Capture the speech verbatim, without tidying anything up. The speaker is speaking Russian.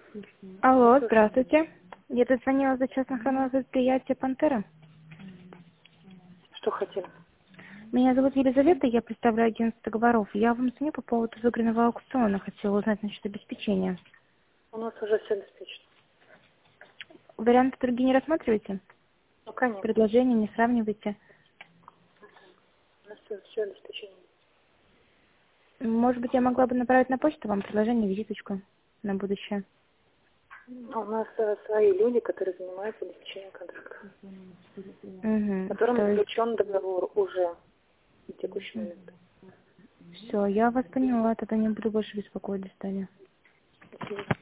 Алло, здравствуйте. Я тут звонила за частное предприятие «Пантера». Что хотели? Меня зовут Елизавета, я представляю агентство договоров. Я вам звоню по поводу выигранного аукциона. Хотела узнать насчет обеспечения. У нас уже все обеспечено. Варианты другие не рассматриваете? Ну, конечно. Предложения не сравниваете? У нас все, все обеспечено. Может быть, я могла бы направить на почту вам предложение, визиточку на будущее? У нас э, свои люди, которые занимаются обеспечением контракта, Угу. которым То есть, заключен договор уже на текущий момент. все, я вас поняла, тогда не буду больше беспокоить до свидания. Спасибо.